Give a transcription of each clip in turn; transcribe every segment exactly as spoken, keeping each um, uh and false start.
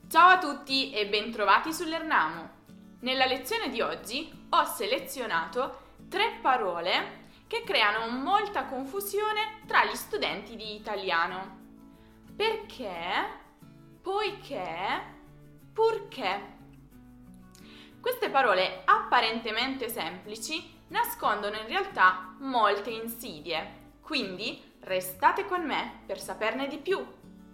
Ciao a tutti e bentrovati sull'Ernamo. Nella lezione di oggi ho selezionato tre parole che creano molta confusione tra gli studenti di italiano. Perché, poiché, purché. Queste parole apparentemente semplici nascondono in realtà molte insidie, quindi restate con me per saperne di più.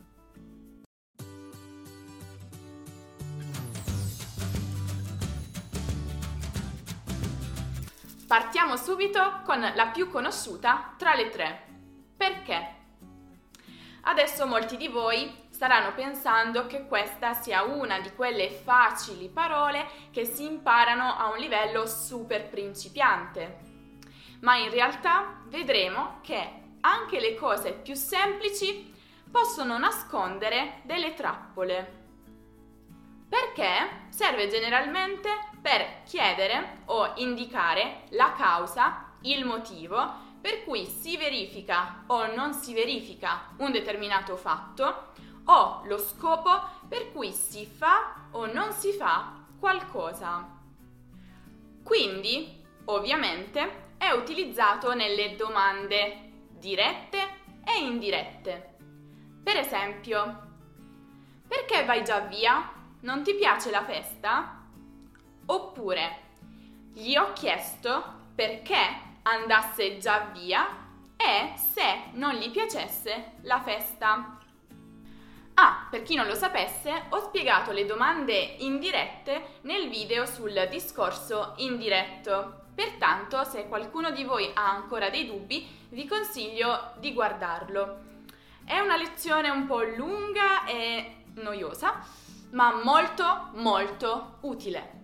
Partiamo subito con la più conosciuta tra le tre. Perché? Adesso molti di voi staranno pensando che questa sia una di quelle facili parole che si imparano a un livello super principiante. Ma in realtà vedremo che anche le cose più semplici possono nascondere delle trappole. Perché serve generalmente per chiedere o indicare la causa, il motivo per cui si verifica o non si verifica un determinato fatto o lo scopo per cui si fa o non si fa qualcosa. Quindi, ovviamente, è utilizzato nelle domande dirette e indirette. Per esempio, perché vai già via? Non ti piace la festa? Oppure, gli ho chiesto perché andasse già via e se non gli piacesse la festa. Ah, per chi non lo sapesse, ho spiegato le domande indirette nel video sul discorso indiretto. Pertanto, se qualcuno di voi ha ancora dei dubbi, vi consiglio di guardarlo. È una lezione un po' lunga e noiosa, ma molto molto utile.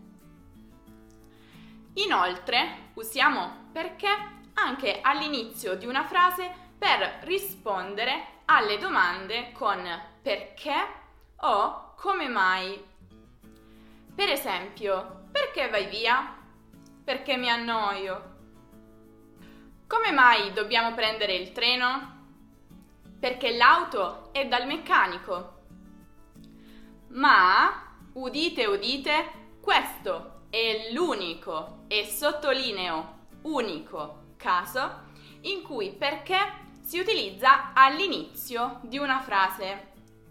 Inoltre, usiamo perché anche all'inizio di una frase per rispondere alle domande con perché o come mai. Per esempio, perché vai via? Perché mi annoio. Come mai dobbiamo prendere il treno? Perché l'auto è dal meccanico. Ma, udite udite, questo è l'unico, e sottolineo unico, caso in cui perché si utilizza all'inizio di una frase.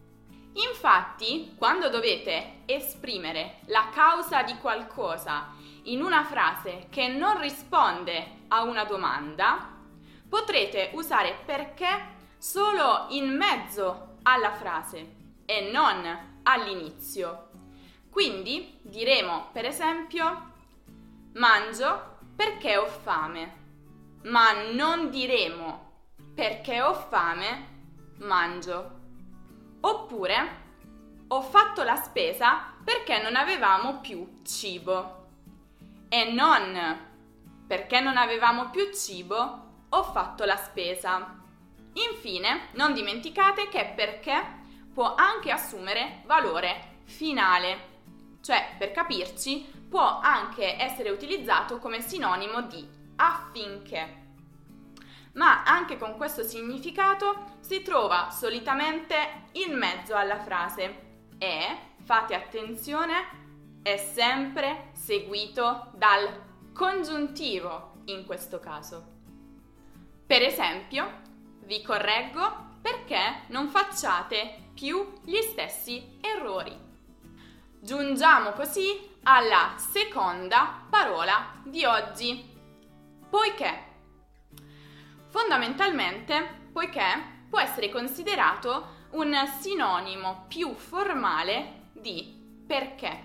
Infatti, quando dovete esprimere la causa di qualcosa in una frase che non risponde a una domanda, potrete usare perché solo in mezzo alla frase e non all'inizio. Quindi diremo, per esempio, mangio perché ho fame, ma non diremo perché ho fame, mangio. Oppure, ho fatto la spesa perché non avevamo più cibo. E non perché non avevamo più cibo, ho fatto la spesa. Infine, non dimenticate che perché può anche assumere valore finale. Cioè, per capirci, può anche essere utilizzato come sinonimo di affinché. Ma anche con questo significato si trova solitamente in mezzo alla frase e, fate attenzione, è sempre seguito dal congiuntivo in questo caso. Per esempio, vi correggo perché non facciate più gli stessi errori. Giungiamo così alla seconda parola di oggi, poiché. Fondamentalmente, poiché può essere considerato un sinonimo più formale di perché.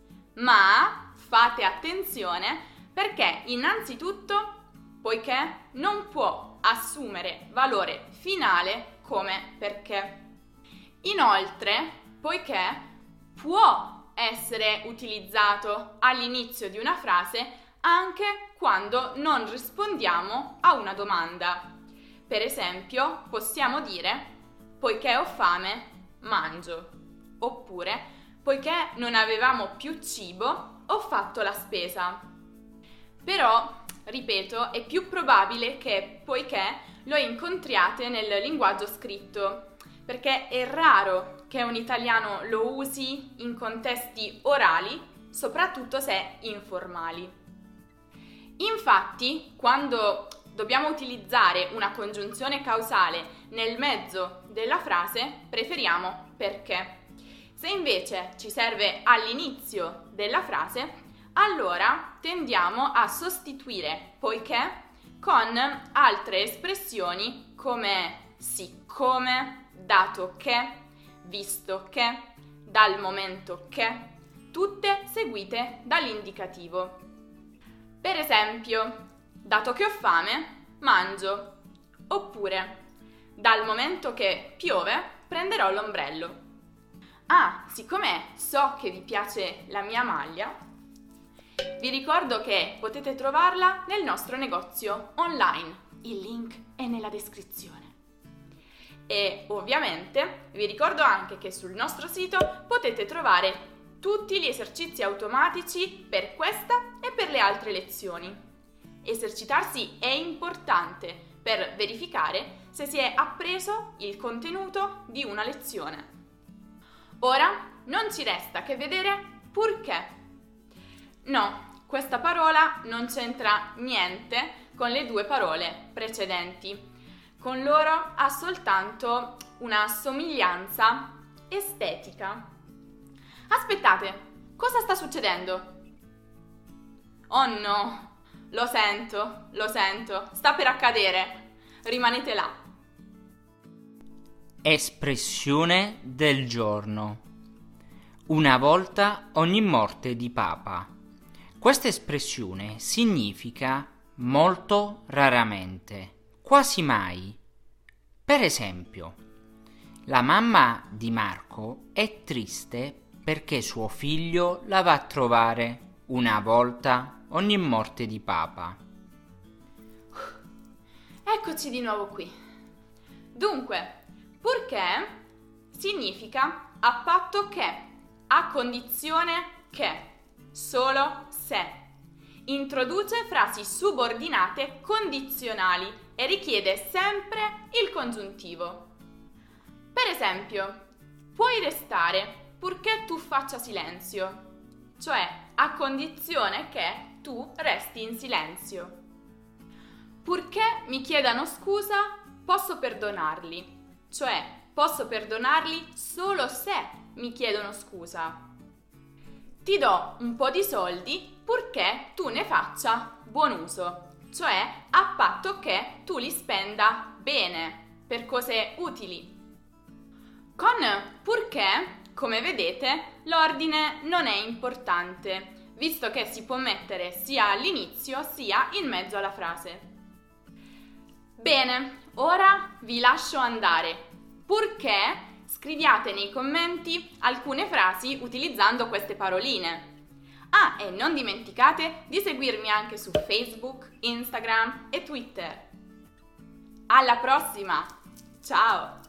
Ma fate attenzione perché innanzitutto, poiché non può assumere valore finale come perché. Inoltre, poiché può essere utilizzato all'inizio di una frase anche quando non rispondiamo a una domanda. Per esempio, possiamo dire poiché ho fame, mangio. Oppure, poiché non avevamo più cibo, ho fatto la spesa. Però, ripeto, è più probabile che poiché lo incontriate nel linguaggio scritto, perché è raro che un italiano lo usi in contesti orali, soprattutto se informali. Infatti, quando dobbiamo utilizzare una congiunzione causale nel mezzo della frase, preferiamo perché. Se invece ci serve all'inizio della frase, allora tendiamo a sostituire poiché con altre espressioni come siccome, dato che, visto che, dal momento che, tutte seguite dall'indicativo. Per esempio, dato che ho fame, mangio, oppure dal momento che piove, prenderò l'ombrello. Ah, siccome so che vi piace la mia maglia, vi ricordo che potete trovarla nel nostro negozio online. Il link è nella descrizione. E ovviamente vi ricordo anche che sul nostro sito potete trovare tutti gli esercizi automatici per questa e per le altre lezioni. Esercitarsi è importante per verificare se si è appreso il contenuto di una lezione. Ora non ci resta che vedere perché. No, questa parola non c'entra niente con le due parole precedenti. Con loro ha soltanto una somiglianza estetica. Aspettate, cosa sta succedendo? Oh no, lo sento, lo sento, sta per accadere. Rimanete là. Espressione del giorno. Una volta ogni morte di papa. Questa espressione significa molto raramente, quasi mai. Per esempio, la mamma di Marco è triste perché suo figlio la va a trovare una volta ogni morte di papa. Eccoci di nuovo qui. Dunque, perché significa a patto che, a condizione che, solo se. Introduce frasi subordinate condizionali e richiede sempre il congiuntivo. Per esempio, puoi restare purché tu faccia silenzio, cioè a condizione che tu resti in silenzio. Purché mi chiedano scusa, posso perdonarli, cioè posso perdonarli solo se mi chiedono scusa. Ti do un po' di soldi purché tu ne faccia buon uso, cioè a patto che tu li spenda bene, per cose utili. Con purché, come vedete, l'ordine non è importante, visto che si può mettere sia all'inizio sia in mezzo alla frase. Bene, ora vi lascio andare. Purché scriviate nei commenti alcune frasi utilizzando queste paroline. Ah, e non dimenticate di seguirmi anche su Facebook, Instagram e Twitter. Alla prossima! Ciao!